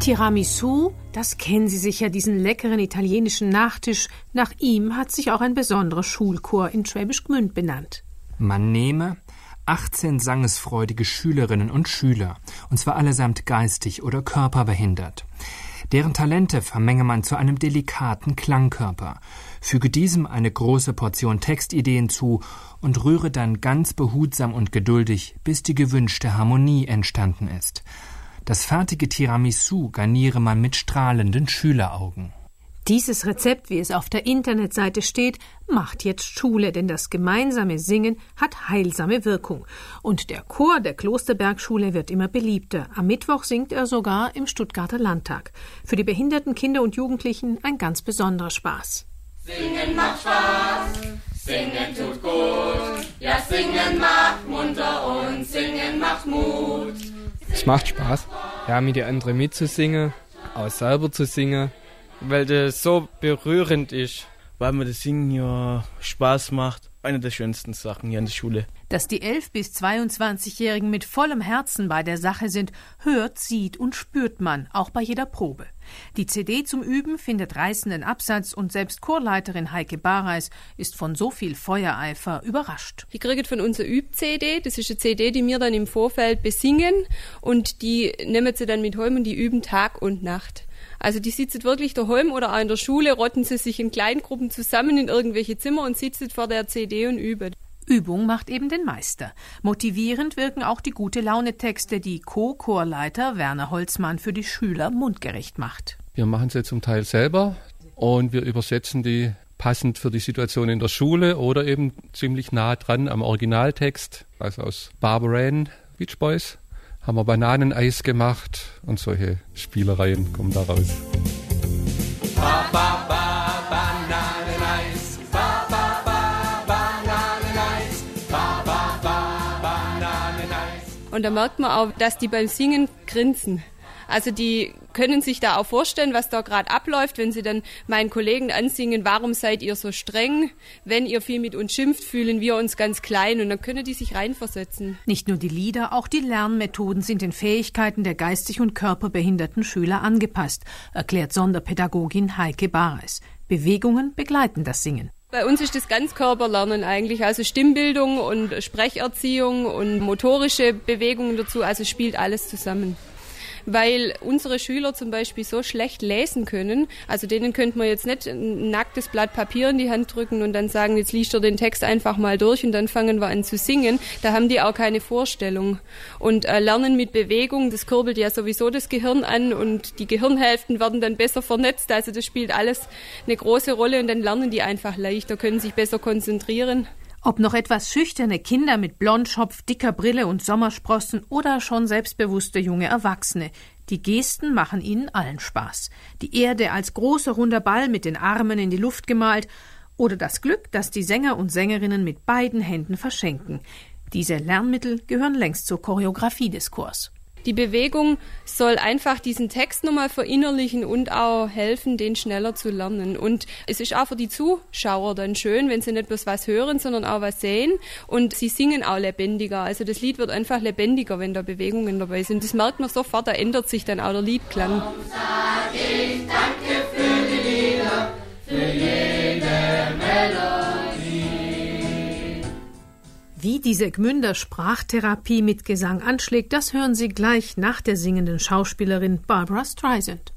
Tiramisu, das kennen Sie sicher, diesen leckeren italienischen Nachtisch. Nach ihm hat sich auch ein besonderer Schulchor in Schwäbisch Gmünd benannt. Man nehme 18 sangesfreudige Schülerinnen und Schüler, und zwar allesamt geistig oder körperbehindert. Deren Talente vermenge man zu einem delikaten Klangkörper, füge diesem eine große Portion Textideen zu und rühre dann ganz behutsam und geduldig, bis die gewünschte Harmonie entstanden ist. Das fertige Tiramisu garniere man mit strahlenden Schüleraugen. Dieses Rezept, wie es auf der Internetseite steht, macht jetzt Schule, denn das gemeinsame Singen hat heilsame Wirkung. Und der Chor der Klosterbergschule wird immer beliebter. Am Mittwoch singt er sogar im Stuttgarter Landtag. Für die behinderten Kinder und Jugendlichen ein ganz besonderer Spaß. Singen macht Spaß, singen tut gut. Ja, singen macht munter und singen macht Mut. Es macht Spaß, ja, mit den anderen mitzusingen, auch selber zu singen. Weil das so berührend ist. Weil mir das Singen ja Spaß macht. Eine der schönsten Sachen hier in der Schule. Dass die 11- bis 22-Jährigen mit vollem Herzen bei der Sache sind, hört, sieht und spürt man, auch bei jeder Probe. Die CD zum Üben findet reißenden Absatz und selbst Chorleiterin Heike Bareis ist von so viel Feuereifer überrascht. Die kriegt von uns eine Üb-CD, das ist eine CD, die wir dann im Vorfeld besingen und die nehmen sie dann mit heim und die üben Tag und Nacht. Also die sitzen wirklich daheim oder auch in der Schule, rotten sie sich in Kleingruppen zusammen in irgendwelche Zimmer und sitzen vor der CD und üben. Übung macht eben den Meister. Motivierend wirken auch die Gute-Laune-Texte, die Co-Chorleiter Werner Holzmann für die Schüler mundgerecht macht. Wir machen sie zum Teil selber und wir übersetzen die passend für die Situation in der Schule oder eben ziemlich nah dran am Originaltext, also aus Barbara Ann, Beach Boys. Haben wir Bananeneis gemacht und solche Spielereien kommen da raus. Ba, ba, ba, Bananeneis. Ba, ba, ba, Bananeneis. Ba, ba, ba, Bananeneis. Und da merkt man auch, dass die beim Singen grinsen. Also die können sich da auch vorstellen, was da gerade abläuft, wenn sie dann meinen Kollegen ansingen, warum seid ihr so streng? Wenn ihr viel mit uns schimpft, fühlen wir uns ganz klein und dann können die sich reinversetzen. Nicht nur die Lieder, auch die Lernmethoden sind den Fähigkeiten der geistig- und körperbehinderten Schüler angepasst, erklärt Sonderpädagogin Heike Bareis. Bewegungen begleiten das Singen. Bei uns ist das Ganzkörperlernen eigentlich, also Stimmbildung und Sprecherziehung und motorische Bewegungen dazu, also spielt alles zusammen. Weil unsere Schüler zum Beispiel so schlecht lesen können, also denen könnte man jetzt nicht ein nacktes Blatt Papier in die Hand drücken und dann sagen, jetzt liest ihr den Text einfach mal durch und dann fangen wir an zu singen. Da haben die auch keine Vorstellung. Und Lernen mit Bewegung, das kurbelt ja sowieso das Gehirn an und die Gehirnhälften werden dann besser vernetzt. Also das spielt alles eine große Rolle und dann lernen die einfach leichter, können sich besser konzentrieren. Ob noch etwas schüchterne Kinder mit Blondschopf, dicker Brille und Sommersprossen oder schon selbstbewusste junge Erwachsene. Die Gesten machen ihnen allen Spaß. Die Erde als großer runder Ball mit den Armen in die Luft gemalt oder das Glück, das die Sänger und Sängerinnen mit beiden Händen verschenken. Diese Lernmittel gehören längst zur Choreografie des Chors. Die Bewegung soll einfach diesen Text nochmal verinnerlichen und auch helfen, den schneller zu lernen. Und es ist auch für die Zuschauer dann schön, wenn sie nicht bloß was hören, sondern auch was sehen. Und sie singen auch lebendiger. Also das Lied wird einfach lebendiger, wenn da Bewegungen dabei sind. Das merkt man sofort, da ändert sich dann auch der Liedklang. Sag ich danke für die Lieder, für jede Melodie. Wie diese Gmünder Sprachtherapie mit Gesang anschlägt, das hören Sie gleich nach der singenden Schauspielerin Barbra Streisand.